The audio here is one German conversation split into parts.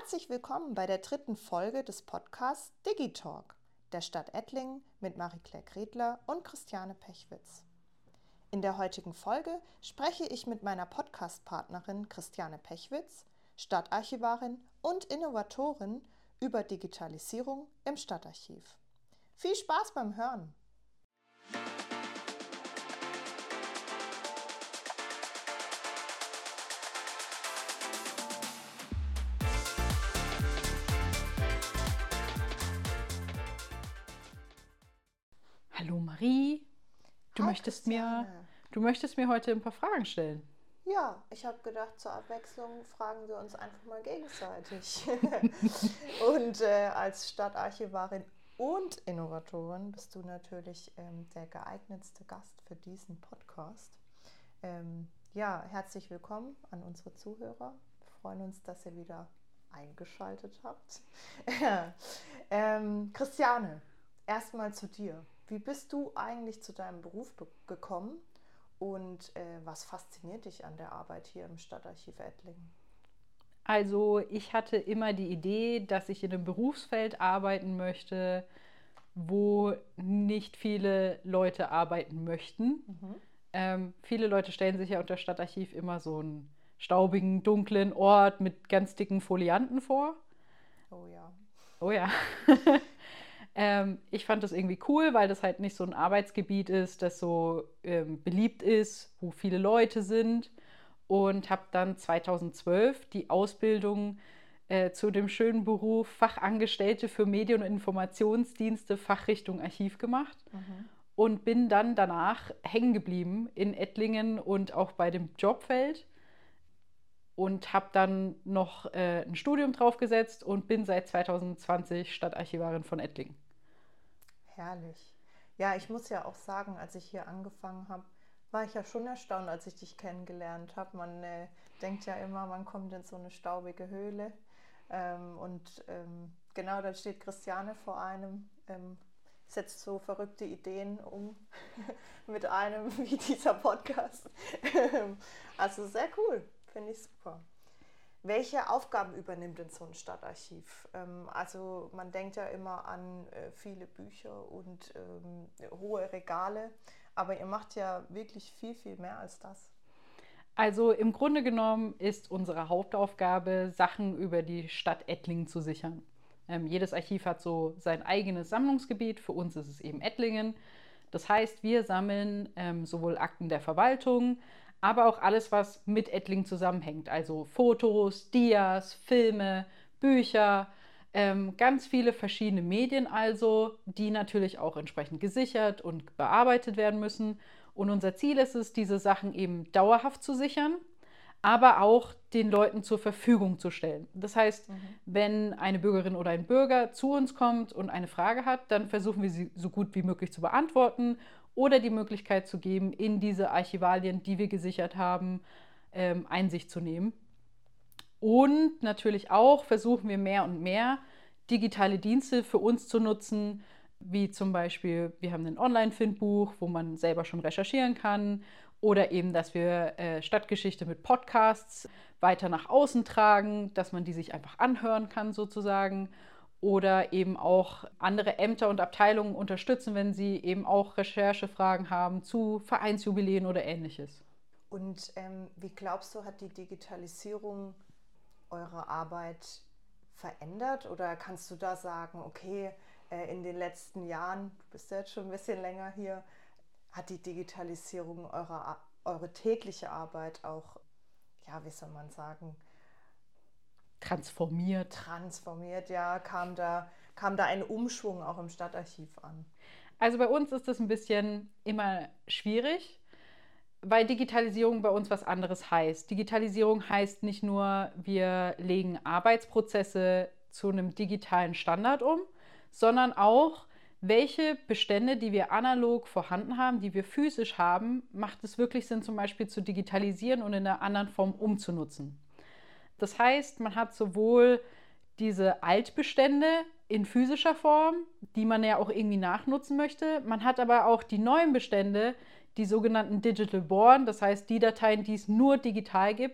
Herzlich willkommen bei der 3. Folge des Podcasts Digitalk der Stadt Ettlingen mit Marie-Claire Kretler und Christiane Pechwitz. In der heutigen Folge spreche ich mit meiner Podcast-Partnerin Christiane Pechwitz, Stadtarchivarin und Innovatorin, über Digitalisierung im Stadtarchiv. Viel Spaß beim Hören! Hallo Marie, du Hi, möchtest mir Christiane. heute ein paar Fragen stellen. Ja, ich habe gedacht, zur Abwechslung fragen wir uns einfach mal gegenseitig. Und als Stadtarchivarin und Innovatorin bist du natürlich der geeignetste Gast für diesen Podcast. Ja, herzlich willkommen an unsere Zuhörer. Wir freuen uns, dass ihr wieder eingeschaltet habt. Christiane, erstmal zu dir. Wie bist du eigentlich zu deinem Beruf gekommen und was fasziniert dich an der Arbeit hier im Stadtarchiv Ettlingen? Also ich hatte immer die Idee, dass ich in einem Berufsfeld arbeiten möchte, wo nicht viele Leute arbeiten möchten. Viele Leute stellen sich ja unter Stadtarchiv immer so einen staubigen, dunklen Ort mit ganz dicken Folianten vor. Oh ja. Oh ja. Ich fand das irgendwie cool, weil das halt nicht so ein Arbeitsgebiet ist, das so beliebt ist, wo viele Leute sind. Und habe dann 2012 die Ausbildung zu dem schönen Beruf Fachangestellte für Medien- und Informationsdienste, Fachrichtung Archiv gemacht. Und bin dann danach hängen geblieben in Ettlingen und auch bei dem Jobfeld. Und habe dann noch ein Studium draufgesetzt und bin seit 2020 Stadtarchivarin von Ettlingen. Herrlich. Ja, ich muss ja auch sagen, als ich hier angefangen habe, war ich ja schon erstaunt, als ich dich kennengelernt habe. Man denkt ja immer, man kommt in so eine staubige Höhle. Genau, da steht Christiane vor einem, setzt so verrückte Ideen um mit einem wie dieser Podcast. Also sehr cool, finde ich super. Welche Aufgaben übernimmt denn so ein Stadtarchiv? Also man denkt ja immer an viele Bücher und hohe Regale, aber ihr macht ja wirklich viel, viel mehr als das. Also im Grunde genommen ist unsere Hauptaufgabe, Sachen über die Stadt Ettlingen zu sichern. Jedes Archiv hat so sein eigenes Sammlungsgebiet. Für uns ist es eben Ettlingen. Das heißt, wir sammeln sowohl Akten der Verwaltung, aber auch alles, was mit Ettlingen zusammenhängt. Also Fotos, Dias, Filme, Bücher, ganz viele verschiedene Medien also, die natürlich auch entsprechend gesichert und bearbeitet werden müssen. Und unser Ziel ist es, diese Sachen eben dauerhaft zu sichern, aber auch den Leuten zur Verfügung zu stellen. Das heißt, wenn eine Bürgerin oder ein Bürger zu uns kommt und eine Frage hat, dann versuchen wir sie so gut wie möglich zu beantworten oder die Möglichkeit zu geben, in diese Archivalien, die wir gesichert haben, Einsicht zu nehmen. Und natürlich auch versuchen wir mehr und mehr digitale Dienste für uns zu nutzen, wie zum Beispiel, wir haben ein Online-Findbuch, wo man selber schon recherchieren kann, oder eben, dass wir Stadtgeschichte mit Podcasts weiter nach außen tragen, dass man die sich einfach anhören kann sozusagen, oder eben auch andere Ämter und Abteilungen unterstützen, wenn sie eben auch Recherchefragen haben zu Vereinsjubiläen oder Ähnliches. Und wie glaubst du, hat die Digitalisierung eure Arbeit verändert? Oder kannst du da sagen, okay, in den letzten Jahren, du bist ja jetzt schon ein bisschen länger hier, hat die Digitalisierung eure tägliche Arbeit auch, ja, wie soll man sagen, Transformiert, ja, kam da ein Umschwung auch im Stadtarchiv an? Also bei uns ist das ein bisschen immer schwierig, weil Digitalisierung bei uns was anderes heißt. Digitalisierung heißt nicht nur, wir legen Arbeitsprozesse zu einem digitalen Standard um, sondern auch, welche Bestände, die wir analog vorhanden haben, die wir physisch haben, macht es wirklich Sinn, zum Beispiel zu digitalisieren und in einer anderen Form umzunutzen. Das heißt, man hat sowohl diese Altbestände in physischer Form, die man ja auch irgendwie nachnutzen möchte. Man hat aber auch die neuen Bestände, die sogenannten Digital Born, das heißt die Dateien, die es nur digital gibt,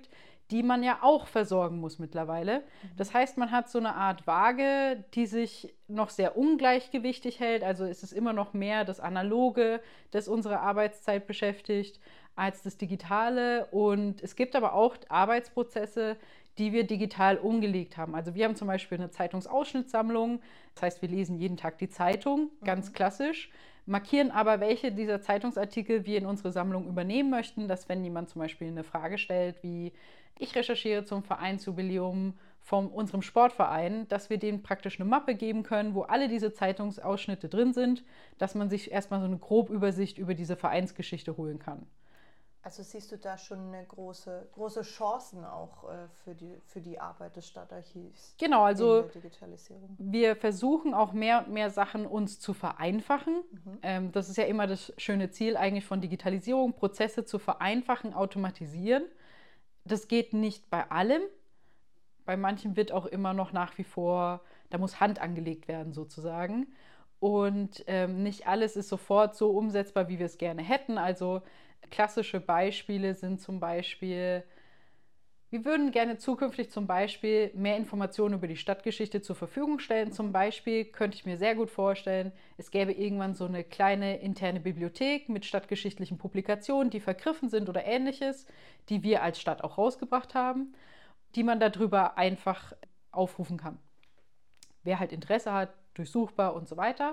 die man ja auch versorgen muss mittlerweile. Das heißt, man hat so eine Art Waage, die sich noch sehr ungleichgewichtig hält. Also ist es immer noch mehr das Analoge, das unsere Arbeitszeit beschäftigt, als das Digitale. Und es gibt aber auch Arbeitsprozesse, die wir digital umgelegt haben. Also wir haben zum Beispiel eine Zeitungsausschnittssammlung. Das heißt, wir lesen jeden Tag die Zeitung, ganz klassisch, markieren aber, welche dieser Zeitungsartikel wir in unsere Sammlung übernehmen möchten, dass wenn jemand zum Beispiel eine Frage stellt, wie ich recherchiere zum Vereinsjubiläum von unserem Sportverein, dass wir denen praktisch eine Mappe geben können, wo alle diese Zeitungsausschnitte drin sind, dass man sich erstmal so eine Grobübersicht über diese Vereinsgeschichte holen kann. Also siehst du da schon eine große Chancen auch für die Arbeit des Stadtarchivs? Genau, also in der Digitalisierung. Wir versuchen auch mehr und mehr Sachen uns zu vereinfachen. Das ist ja immer das schöne Ziel eigentlich von Digitalisierung, Prozesse zu vereinfachen, automatisieren. Das geht nicht bei allem. Bei manchen wird auch immer noch nach wie vor, da muss Hand angelegt werden sozusagen. Und nicht alles ist sofort so umsetzbar, wie wir es gerne hätten. Also klassische Beispiele sind zum Beispiel, wir würden gerne zukünftig zum Beispiel mehr Informationen über die Stadtgeschichte zur Verfügung stellen. Zum Beispiel könnte ich mir sehr gut vorstellen, es gäbe irgendwann so eine kleine interne Bibliothek mit stadtgeschichtlichen Publikationen, die vergriffen sind oder ähnliches, die wir als Stadt auch rausgebracht haben, die man darüber einfach aufrufen kann. Wer halt Interesse hat, durchsuchbar und so weiter.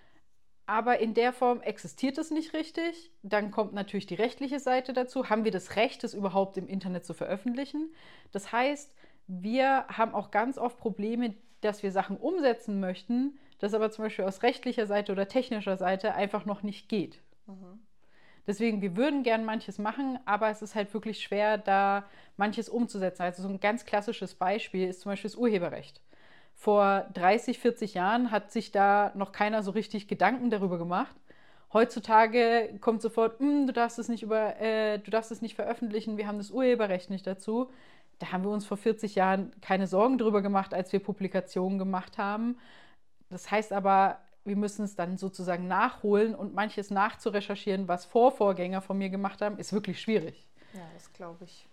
Aber in der Form existiert es nicht richtig. Dann kommt natürlich die rechtliche Seite dazu. Haben wir das Recht, es überhaupt im Internet zu veröffentlichen? Das heißt, wir haben auch ganz oft Probleme, dass wir Sachen umsetzen möchten, das aber zum Beispiel aus rechtlicher Seite oder technischer Seite einfach noch nicht geht. Deswegen, wir würden gern manches machen, aber es ist halt wirklich schwer, da manches umzusetzen. Also so ein ganz klassisches Beispiel ist zum Beispiel das Urheberrecht. Vor 30, 40 Jahren hat sich da noch keiner so richtig Gedanken darüber gemacht. Heutzutage kommt sofort, du darfst es nicht veröffentlichen, wir haben das Urheberrecht nicht dazu. Da haben wir uns vor 40 Jahren keine Sorgen drüber gemacht, als wir Publikationen gemacht haben. Das heißt aber, wir müssen es dann sozusagen nachholen und manches nachzurecherchieren, was Vorgänger von mir gemacht haben, ist wirklich schwierig. Ja, das glaube ich.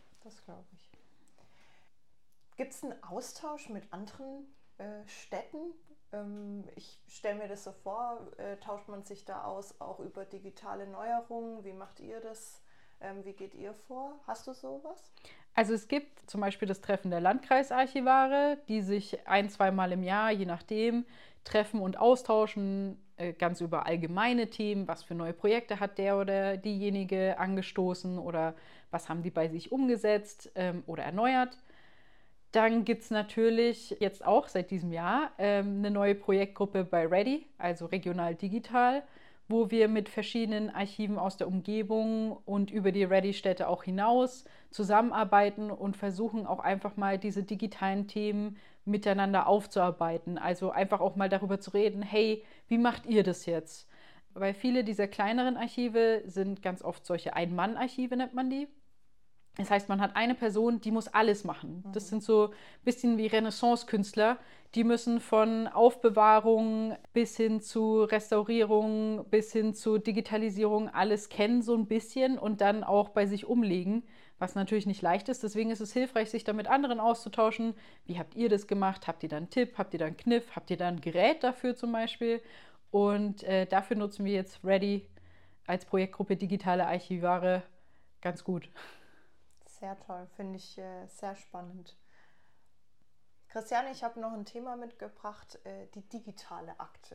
Gibt es einen Austausch mit anderen Städten? Ich stelle mir das so vor, tauscht man sich da aus, auch über digitale Neuerungen? Wie macht ihr das? Wie geht ihr vor? Hast du sowas? Also es gibt zum Beispiel das Treffen der Landkreisarchivare, die sich 1-2 Mal im Jahr, je nachdem, treffen und austauschen, ganz über allgemeine Themen, was für neue Projekte hat der oder diejenige angestoßen oder was haben die bei sich umgesetzt oder erneuert. Dann gibt es natürlich jetzt auch seit diesem Jahr eine neue Projektgruppe bei Ready, also regional digital, wo wir mit verschiedenen Archiven aus der Umgebung und über die Ready-Städte auch hinaus zusammenarbeiten und versuchen auch einfach mal diese digitalen Themen miteinander aufzuarbeiten. Also einfach auch mal darüber zu reden, hey, wie macht ihr das jetzt? Weil viele dieser kleineren Archive sind ganz oft solche Ein-Mann-Archive, nennt man die. Das heißt, man hat eine Person, die muss alles machen. Das sind so ein bisschen wie Renaissance-Künstler. Die müssen von Aufbewahrung bis hin zu Restaurierung, bis hin zu Digitalisierung alles kennen so ein bisschen und dann auch bei sich umlegen, was natürlich nicht leicht ist. Deswegen ist es hilfreich, sich da mit anderen auszutauschen. Wie habt ihr das gemacht? Habt ihr da einen Tipp? Habt ihr da einen Kniff? Habt ihr da ein Gerät dafür zum Beispiel? Und dafür nutzen wir jetzt Ready als Projektgruppe Digitale Archivare ganz gut. Sehr toll, finde ich sehr spannend. Christiane, ich habe noch ein Thema mitgebracht, die digitale Akte.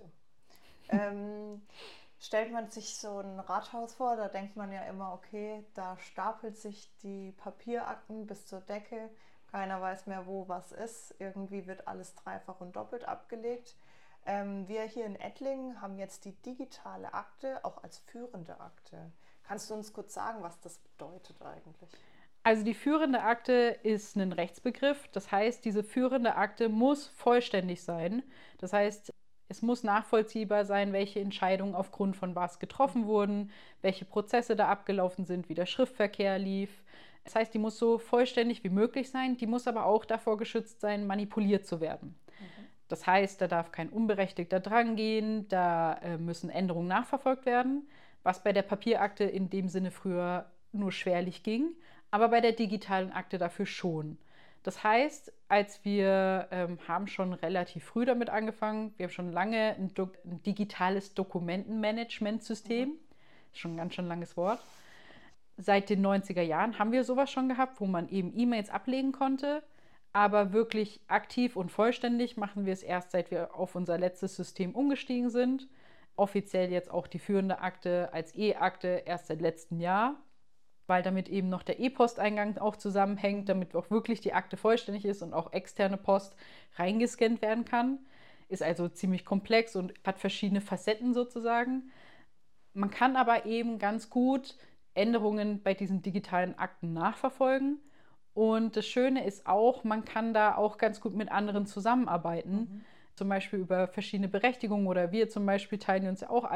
Stellt man sich so ein Rathaus vor, da denkt man ja immer, okay, da stapelt sich die Papierakten bis zur Decke, keiner weiß mehr, wo was ist, irgendwie wird alles dreifach und doppelt abgelegt. Wir hier in Ettlingen haben jetzt die digitale Akte auch als führende Akte. Kannst du uns kurz sagen, was das bedeutet eigentlich? Also die führende Akte ist ein Rechtsbegriff. Das heißt, diese führende Akte muss vollständig sein. Das heißt, es muss nachvollziehbar sein, welche Entscheidungen aufgrund von was getroffen wurden, welche Prozesse da abgelaufen sind, wie der Schriftverkehr lief. Das heißt, die muss so vollständig wie möglich sein. Die muss aber auch davor geschützt sein, manipuliert zu werden. Das heißt, da darf kein Unberechtigter drangehen, da müssen Änderungen nachverfolgt werden, was bei der Papierakte in dem Sinne früher nur schwerlich ging. aber bei der digitalen Akte dafür schon. Das heißt, als wir haben schon relativ früh damit angefangen, wir haben schon lange ein digitales Dokumentenmanagementsystem, schon ein ganz schön langes Wort. Seit den 90er Jahren haben wir sowas schon gehabt, wo man eben E-Mails ablegen konnte, aber wirklich aktiv und vollständig machen wir es erst, seit wir auf unser letztes System umgestiegen sind. Offiziell jetzt auch die führende Akte als E-Akte erst seit letztem Jahr, weil damit eben noch der E-Posteingang auch zusammenhängt, damit auch wirklich die Akte vollständig ist und auch externe Post reingescannt werden kann. Ist also ziemlich komplex und hat verschiedene Facetten sozusagen. Man kann aber eben ganz gut Änderungen bei diesen digitalen Akten nachverfolgen. Und das Schöne ist auch, man kann da auch ganz gut mit anderen zusammenarbeiten, zum Beispiel über verschiedene Berechtigungen oder wir zum Beispiel teilen uns ja auch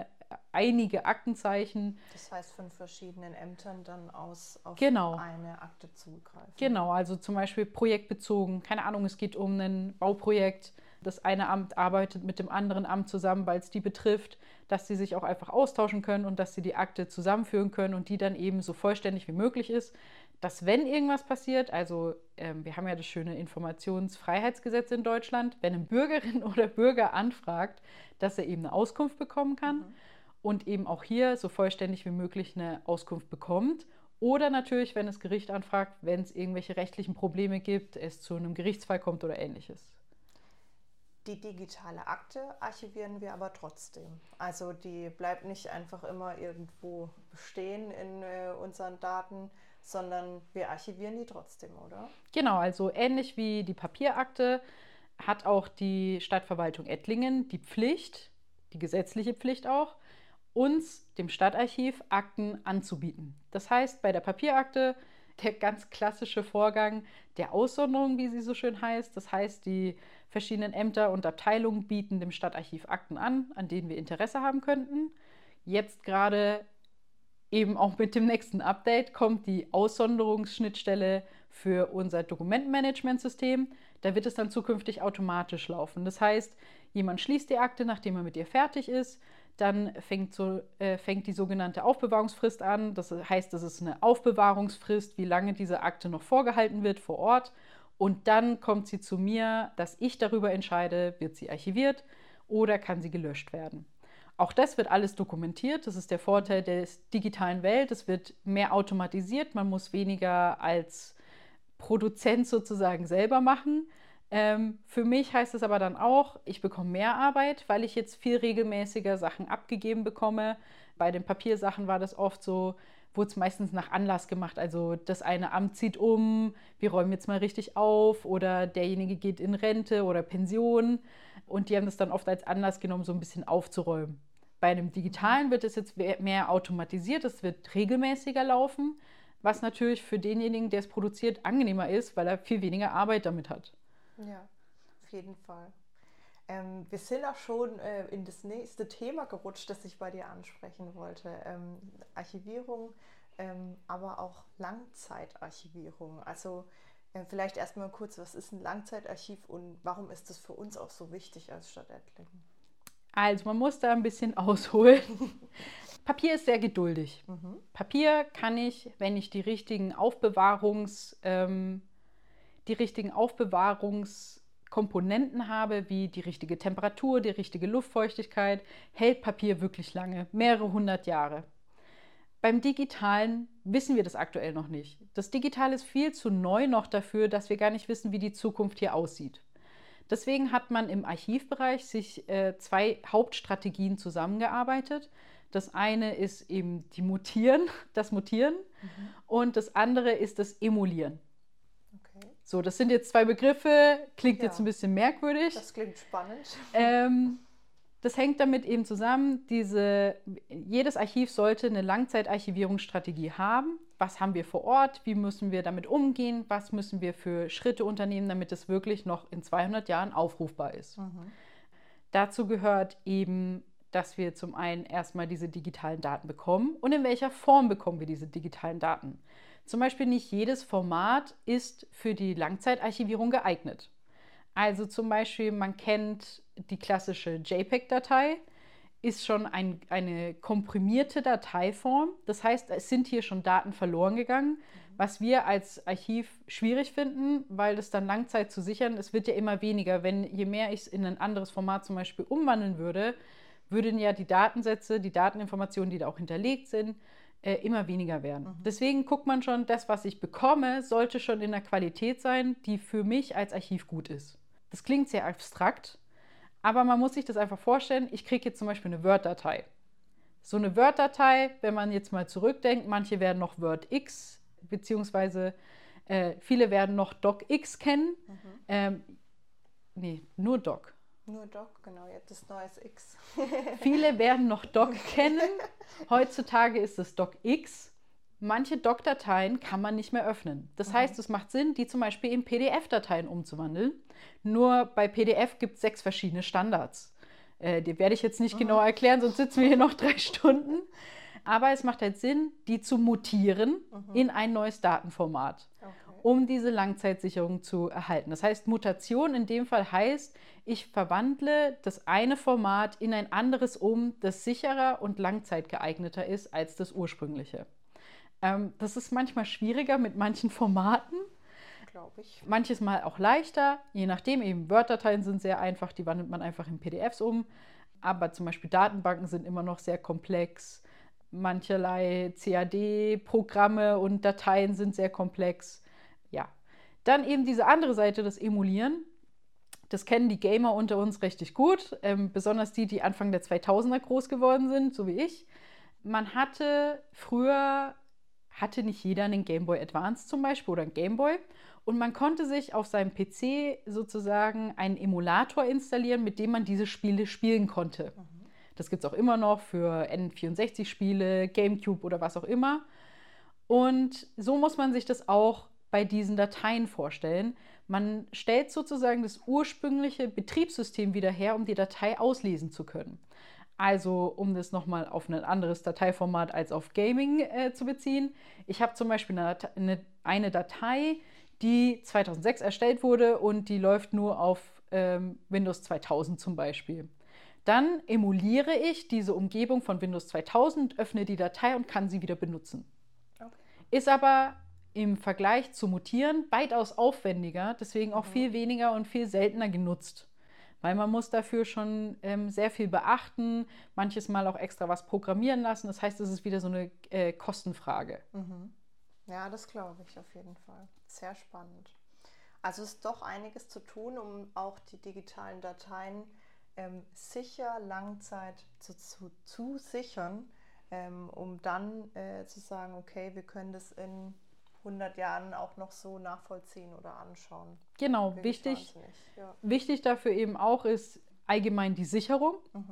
einige Aktenzeichen. Das heißt, von verschiedenen Ämtern dann aus auf Genau. eine Akte zugreifen. Genau, also zum Beispiel projektbezogen. Keine Ahnung, es geht um ein Bauprojekt. Das eine Amt arbeitet mit dem anderen Amt zusammen, weil es die betrifft, dass sie sich auch einfach austauschen können und dass sie die Akte zusammenführen können und die dann eben so vollständig wie möglich ist, dass wenn irgendwas passiert, also wir haben ja das schöne Informationsfreiheitsgesetz in Deutschland, wenn eine Bürgerin oder Bürger anfragt, dass er eben eine Auskunft bekommen kann und eben auch hier so vollständig wie möglich eine Auskunft bekommt. Oder natürlich, wenn das Gericht anfragt, wenn es irgendwelche rechtlichen Probleme gibt, es zu einem Gerichtsfall kommt oder ähnliches. Die digitale Akte archivieren wir aber trotzdem. Also die bleibt nicht einfach immer irgendwo bestehen in unseren Daten, sondern wir archivieren die trotzdem, oder? Genau, also ähnlich wie die Papierakte hat auch die Stadtverwaltung Ettlingen die Pflicht, die gesetzliche Pflicht auch, uns, dem Stadtarchiv, Akten anzubieten. Das heißt, bei der Papierakte der ganz klassische Vorgang der Aussonderung, wie sie so schön heißt. Das heißt, die verschiedenen Ämter und Abteilungen bieten dem Stadtarchiv Akten an denen wir Interesse haben könnten. Jetzt gerade eben auch mit dem nächsten Update kommt die Aussonderungsschnittstelle für unser Dokumentenmanagementsystem. Da wird es dann zukünftig automatisch laufen. Das heißt, jemand schließt die Akte, nachdem er mit ihr fertig ist. Dann fängt die sogenannte Aufbewahrungsfrist an. Das heißt, das ist eine Aufbewahrungsfrist, wie lange diese Akte noch vorgehalten wird vor Ort. Und dann kommt sie zu mir, dass ich darüber entscheide, wird sie archiviert oder kann sie gelöscht werden. Auch das wird alles dokumentiert. Das ist der Vorteil der digitalen Welt. Es wird mehr automatisiert. Man muss weniger als Produzent sozusagen selber machen. Für mich heißt es aber dann auch, ich bekomme mehr Arbeit, weil ich jetzt viel regelmäßiger Sachen abgegeben bekomme. Bei den Papiersachen war das oft so, wurde es meistens nach Anlass gemacht. Also das eine Amt zieht um, wir räumen jetzt mal richtig auf oder derjenige geht in Rente oder Pension. Und die haben das dann oft als Anlass genommen, so ein bisschen aufzuräumen. Bei einem Digitalen wird es jetzt mehr automatisiert, es wird regelmäßiger laufen, was natürlich für denjenigen, der es produziert, angenehmer ist, weil er viel weniger Arbeit damit hat. Ja, auf jeden Fall. Wir sind auch schon in das nächste Thema gerutscht, das ich bei dir ansprechen wollte. Archivierung, aber auch Langzeitarchivierung. Also vielleicht erstmal kurz, was ist ein Langzeitarchiv und warum ist das für uns auch so wichtig als Stadt Ettlingen? Also man muss da ein bisschen ausholen. Papier ist sehr geduldig. Papier kann ich, wenn ich die richtigen Aufbewahrungskomponenten habe, wie die richtige Temperatur, die richtige Luftfeuchtigkeit, hält Papier wirklich lange, mehrere hundert Jahre. Beim Digitalen wissen wir das aktuell noch nicht. Das Digitale ist viel zu neu noch dafür, dass wir gar nicht wissen, wie die Zukunft hier aussieht. Deswegen hat man im Archivbereich sich zwei Hauptstrategien zusammengearbeitet. Das eine ist eben das Mutieren und das andere ist das Emulieren. Okay. So, das sind jetzt zwei Begriffe, klingt jetzt ein bisschen merkwürdig. Das klingt spannend. Das hängt damit eben zusammen, jedes Archiv sollte eine Langzeitarchivierungsstrategie haben. Was haben wir vor Ort? Wie müssen wir damit umgehen? Was müssen wir für Schritte unternehmen, damit es wirklich noch in 200 Jahren aufrufbar ist? Dazu gehört eben, dass wir zum einen erstmal diese digitalen Daten bekommen und in welcher Form bekommen wir diese digitalen Daten. Zum Beispiel nicht jedes Format ist für die Langzeitarchivierung geeignet. Also zum Beispiel, man kennt die klassische JPEG-Datei, ist schon eine komprimierte Dateiform. Das heißt, es sind hier schon Daten verloren gegangen, Was wir als Archiv schwierig finden, weil das dann Langzeit zu sichern, es wird ja immer weniger. Je mehr ich es in ein anderes Format zum Beispiel umwandeln würde, würden ja die Datensätze, die Dateninformationen, die da auch hinterlegt sind, immer weniger werden. Deswegen guckt man schon, das, was ich bekomme, sollte schon in der Qualität sein, die für mich als Archiv gut ist. Das klingt sehr abstrakt, aber man muss sich das einfach vorstellen, ich kriege jetzt zum Beispiel eine Word-Datei. So eine Word-Datei, wenn man jetzt mal zurückdenkt, manche werden noch WordX, beziehungsweise viele werden noch DocX kennen. Nee, nur Doc. Nur Doc, genau, jetzt ist neues X. Viele werden noch Doc kennen. Heutzutage ist es DocX. Manche Doc-Dateien kann man nicht mehr öffnen. Das heißt, es macht Sinn, die zum Beispiel in PDF-Dateien umzuwandeln. Nur bei PDF gibt es 6 verschiedene Standards. Die werde ich jetzt nicht genau erklären, sonst sitzen wir hier noch 3 Stunden. Aber es macht halt Sinn, die zu mutieren in ein neues Datenformat, um diese Langzeitsicherung zu erhalten. Das heißt, Mutation in dem Fall heißt, ich verwandle das eine Format in ein anderes um, das sicherer und langzeitgeeigneter ist als das ursprüngliche. Das ist manchmal schwieriger mit manchen Formaten. Glaube ich. Manches Mal auch leichter, je nachdem. Eben Word-Dateien sind sehr einfach, die wandelt man einfach in PDFs um. Aber zum Beispiel Datenbanken sind immer noch sehr komplex. Mancherlei CAD-Programme und Dateien sind sehr komplex. Ja, dann eben diese andere Seite, das Emulieren. Das kennen die Gamer unter uns richtig gut, besonders die Anfang der 2000er groß geworden sind, so wie ich. Früher hatte nicht jeder einen Game Boy Advance zum Beispiel oder einen Game Boy. Und man konnte sich auf seinem PC sozusagen einen Emulator installieren, mit dem man diese Spiele spielen konnte. Das gibt es auch immer noch für N64-Spiele, GameCube oder was auch immer. Und so muss man sich das auch bei diesen Dateien vorstellen. Man stellt sozusagen das ursprüngliche Betriebssystem wieder her, um die Datei auslesen zu können. Also, um das nochmal auf ein anderes Dateiformat als auf Gaming zu beziehen. Ich habe zum Beispiel eine Datei, die 2006 erstellt wurde und die läuft nur auf Windows 2000 zum Beispiel. Dann emuliere ich diese Umgebung von Windows 2000, öffne die Datei und kann sie wieder benutzen. Okay. Ist aber im Vergleich zu Mutieren weitaus aufwendiger, deswegen auch viel weniger und viel seltener genutzt. Weil man muss dafür schon sehr viel beachten, manches Mal auch extra was programmieren lassen. Das heißt, es ist wieder so eine Kostenfrage. Ja, das glaube ich auf jeden Fall. Sehr spannend. Also es ist doch einiges zu tun, um auch die digitalen Dateien sicher Langzeit zu sichern, um dann zu sagen, okay, wir können das in 100 Jahren auch noch so nachvollziehen oder anschauen. Genau, wichtig dafür eben auch ist allgemein die Sicherung.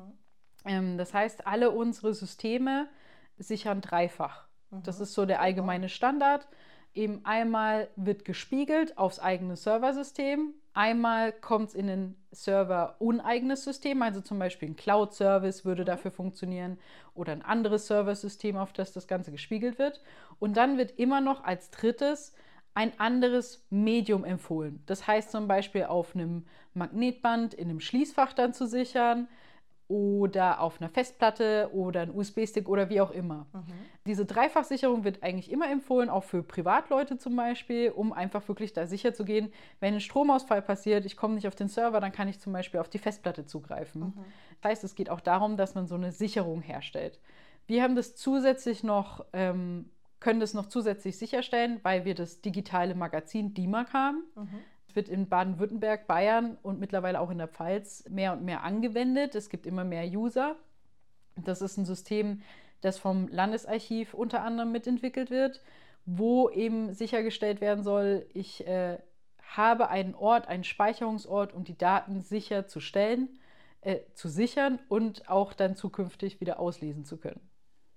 Das heißt, alle unsere Systeme sichern dreifach. Das ist so der allgemeine Standard. Eben einmal wird gespiegelt aufs eigene Serversystem, einmal kommt es in ein Server-uneigenes System, also zum Beispiel ein Cloud-Service würde dafür funktionieren oder ein anderes Serversystem, auf das das Ganze gespiegelt wird. Und dann wird immer noch als drittes ein anderes Medium empfohlen. Das heißt zum Beispiel auf einem Magnetband in einem Schließfach dann zu sichern oder auf einer Festplatte oder ein USB-Stick oder wie auch immer. Diese Dreifachsicherung wird eigentlich immer empfohlen, auch für Privatleute zum Beispiel, um einfach wirklich da sicher zu gehen, wenn ein Stromausfall passiert, ich komme nicht auf den Server, dann kann ich zum Beispiel auf die Festplatte zugreifen. Das heißt, es geht auch darum, dass man so eine Sicherung herstellt. Wir haben das zusätzlich noch, können das noch zusätzlich sicherstellen, weil wir das digitale Magazin DIMAG haben. Wird in Baden-Württemberg, Bayern und mittlerweile auch in der Pfalz mehr und mehr angewendet. Es gibt immer mehr User. Das ist ein System, das vom Landesarchiv unter anderem mitentwickelt wird, wo eben sichergestellt werden soll, ich habe einen Ort, einen Speicherungsort, um die Daten sicher zu stellen, zu sichern und auch dann zukünftig wieder auslesen zu können.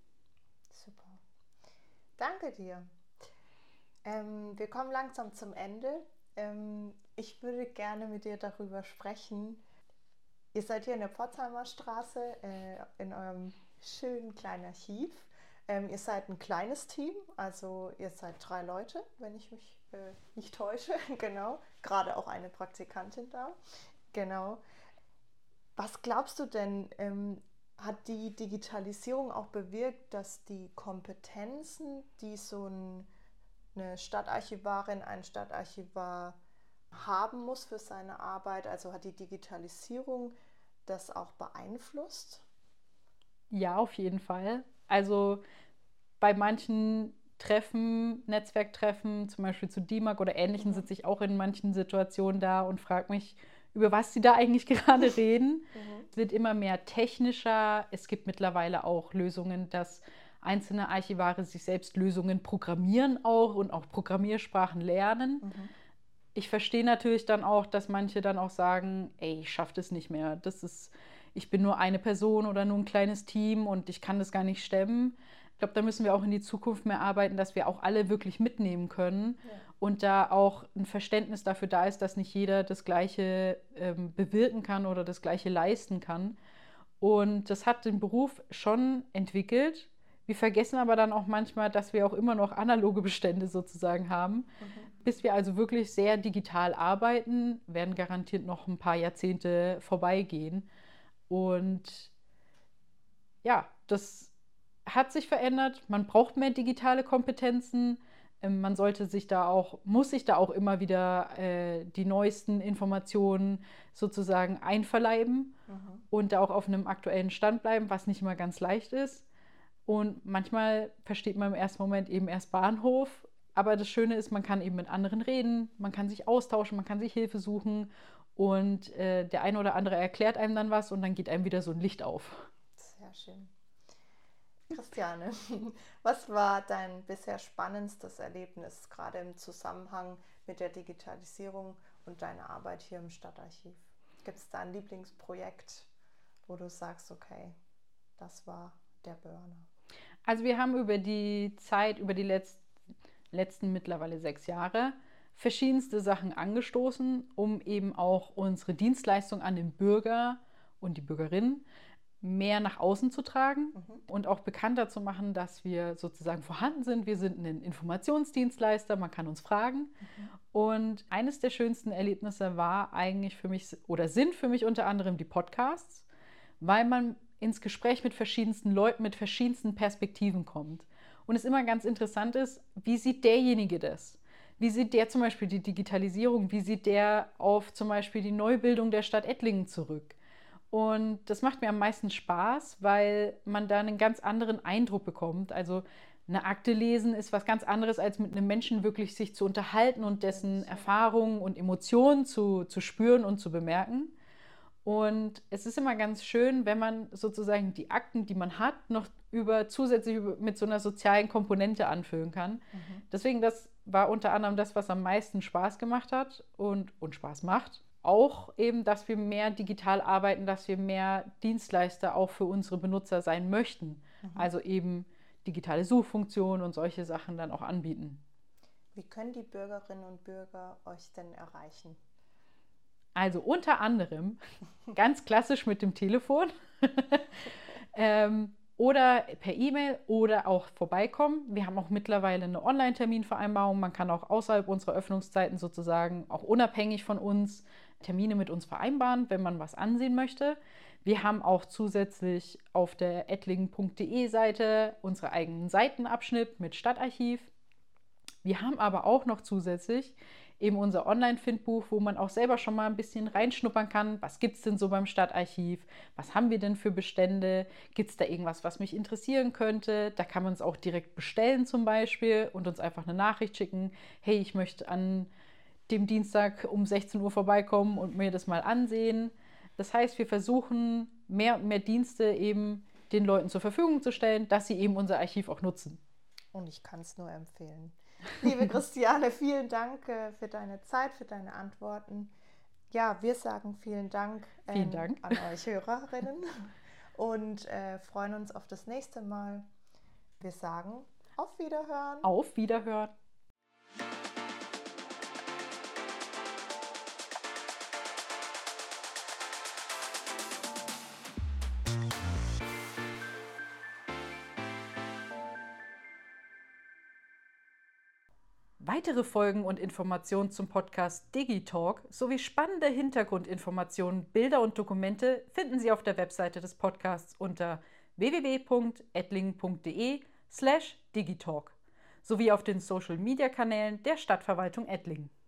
Super. Danke dir. Wir kommen langsam zum Ende. Ich würde gerne mit dir darüber sprechen. Ihr seid hier in der Pforzheimer Straße in eurem schönen kleinen Archiv. Ihr seid ein kleines Team, also ihr seid 3 Leute, wenn ich mich nicht täusche. Genau, gerade auch eine Praktikantin da. Genau. Was glaubst du denn, hat die Digitalisierung auch bewirkt, dass die Kompetenzen, die so ein eine Stadtarchivarin, ein Stadtarchivar haben muss für seine Arbeit? Also hat die Digitalisierung das auch beeinflusst? Ja, auf jeden Fall. Also bei manchen Treffen, Netzwerktreffen, zum Beispiel zu DIMAG oder Ähnlichem, sitze ich auch in manchen Situationen da und frage mich, über was sie da eigentlich gerade reden. Es wird immer mehr technischer. Es gibt mittlerweile auch Lösungen, dass einzelne Archivare sich selbst Lösungen programmieren auch und auch Programmiersprachen lernen. Ich verstehe natürlich dann auch, dass manche dann auch sagen, ey, ich schaffe das nicht mehr. Ich bin nur eine Person oder nur ein kleines Team und ich kann das gar nicht stemmen. Ich glaube, da müssen wir auch in die Zukunft mehr arbeiten, dass wir auch alle wirklich mitnehmen können und da auch ein Verständnis dafür da ist, dass nicht jeder das Gleiche bewirken kann oder das Gleiche leisten kann. Und das hat den Beruf schon entwickelt. Wir vergessen aber dann auch manchmal, dass wir auch immer noch analoge Bestände sozusagen haben. Bis wir also wirklich sehr digital arbeiten, werden garantiert noch ein paar Jahrzehnte vorbeigehen. Und ja, das hat sich verändert. Man braucht mehr digitale Kompetenzen. Man muss sich da auch immer wieder die neuesten Informationen sozusagen einverleiben und da auch auf einem aktuellen Stand bleiben, was nicht immer ganz leicht ist. Und manchmal versteht man im ersten Moment eben erst Bahnhof. Aber das Schöne ist, man kann eben mit anderen reden, man kann sich austauschen, man kann sich Hilfe suchen und der eine oder andere erklärt einem dann was und dann geht einem wieder so ein Licht auf. Sehr schön. Christiane, was war dein bisher spannendstes Erlebnis, gerade im Zusammenhang mit der Digitalisierung und deiner Arbeit hier im Stadtarchiv? Gibt es da ein Lieblingsprojekt, wo du sagst, okay, das war der Burner? Also wir haben über die Zeit, über die letzten mittlerweile 6 Jahre, verschiedenste Sachen angestoßen, um eben auch unsere Dienstleistung an den Bürger und die Bürgerinnen mehr nach außen zu tragen und auch bekannter zu machen, dass wir sozusagen vorhanden sind. Wir sind ein Informationsdienstleister, man kann uns fragen. Und eines der schönsten Erlebnisse war eigentlich für mich oder sind für mich unter anderem die Podcasts, weil man ins Gespräch mit verschiedensten Leuten, mit verschiedensten Perspektiven kommt. Und es immer ganz interessant ist, wie sieht derjenige das? Wie sieht der zum Beispiel die Digitalisierung? Wie sieht der auf zum Beispiel die Neubildung der Stadt Ettlingen zurück? Und das macht mir am meisten Spaß, weil man da einen ganz anderen Eindruck bekommt. Also eine Akte lesen ist was ganz anderes, als mit einem Menschen wirklich sich zu unterhalten und dessen Erfahrungen und Emotionen zu spüren und zu bemerken. Und es ist immer ganz schön, wenn man sozusagen die Akten, die man hat, noch zusätzlich mit so einer sozialen Komponente anfüllen kann. Deswegen, das war unter anderem das, was am meisten Spaß gemacht hat und Spaß macht. Auch eben, dass wir mehr digital arbeiten, dass wir mehr Dienstleister auch für unsere Benutzer sein möchten. Also eben digitale Suchfunktionen und solche Sachen dann auch anbieten. Wie können die Bürgerinnen und Bürger euch denn erreichen? Also unter anderem ganz klassisch mit dem Telefon oder per E-Mail oder auch vorbeikommen. Wir haben auch mittlerweile eine Online-Terminvereinbarung. Man kann auch außerhalb unserer Öffnungszeiten sozusagen auch unabhängig von uns Termine mit uns vereinbaren, wenn man was ansehen möchte. Wir haben auch zusätzlich auf der ettlingen.de Seite unsere eigenen Seitenabschnitt mit Stadtarchiv. Wir haben aber auch noch zusätzlich eben unser Online-Findbuch, wo man auch selber schon mal ein bisschen reinschnuppern kann. Was gibt es denn so beim Stadtarchiv? Was haben wir denn für Bestände? Gibt es da irgendwas, was mich interessieren könnte? Da kann man es auch direkt bestellen zum Beispiel und uns einfach eine Nachricht schicken. Hey, ich möchte an dem Dienstag um 16 Uhr vorbeikommen und mir das mal ansehen. Das heißt, wir versuchen mehr und mehr Dienste eben den Leuten zur Verfügung zu stellen, dass sie eben unser Archiv auch nutzen. Und ich kann es nur empfehlen. Liebe Christiane, vielen Dank für deine Zeit, für deine Antworten. Ja, wir sagen vielen Dank an euch Hörerinnen und freuen uns auf das nächste Mal. Wir sagen auf Wiederhören. Auf Wiederhören. Weitere Folgen und Informationen zum Podcast DigiTalk sowie spannende Hintergrundinformationen, Bilder und Dokumente finden Sie auf der Webseite des Podcasts unter www.ettlingen.de/digitalk sowie auf den Social-Media-Kanälen der Stadtverwaltung Ettlingen.